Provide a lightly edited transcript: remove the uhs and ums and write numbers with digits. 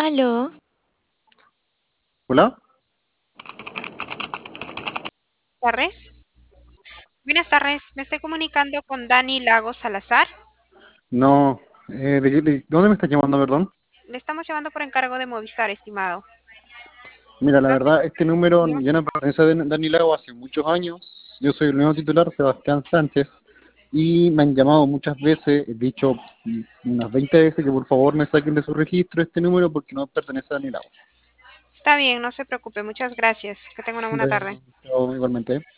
Aló, Hola, Tardes. Buenas tardes, me estoy comunicando con Dani Lagos Salazar. no, ¿dónde me estás llamando, perdón? Le estamos llamando por encargo de Movistar, estimado. Mira, la No sé verdad, este número si- ya no pertenece a Dani Lago hace muchos años. Yo soy el nuevo titular, Sebastián Sánchez, y me han llamado muchas veces, he dicho unas 20 veces que por favor me saquen de su registro este número porque no pertenece a Dani Lago. Está bien, no se preocupe, muchas gracias. Que tenga una buena tarde. Bueno, chao, igualmente.